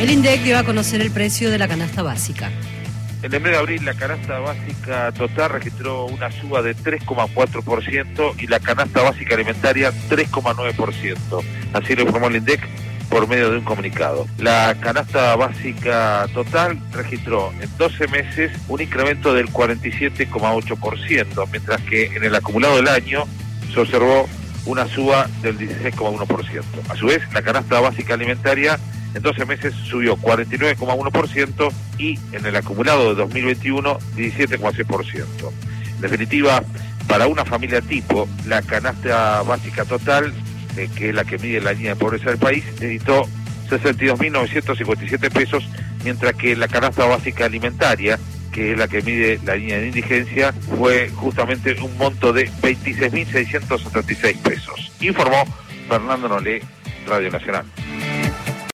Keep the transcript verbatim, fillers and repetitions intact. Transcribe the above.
El INDEC dio a conocer el precio de la canasta básica. En el mes de abril la canasta básica total registró una suba de tres coma cuatro por ciento y la canasta básica alimentaria tres coma nueve por ciento. Así lo informó el INDEC por medio de un comunicado. La canasta básica total registró en doce meses un incremento del cuarenta y siete coma ocho por ciento, mientras que en el acumulado del año se observó una suba del dieciséis coma uno por ciento. A su vez, la canasta básica alimentaria en doce meses subió cuarenta y nueve coma uno por ciento y en el acumulado de dos mil veintiuno, diecisiete coma seis por ciento. En definitiva, para una familia tipo, la canasta básica total, eh, que es la que mide la línea de pobreza del país, necesitó sesenta y dos mil novecientos cincuenta y siete pesos, mientras que la canasta básica alimentaria, que es la que mide la línea de indigencia, fue justamente un monto de veintiséis mil seiscientos setenta y seis pesos. Informó Fernando Nolé, Radio Nacional.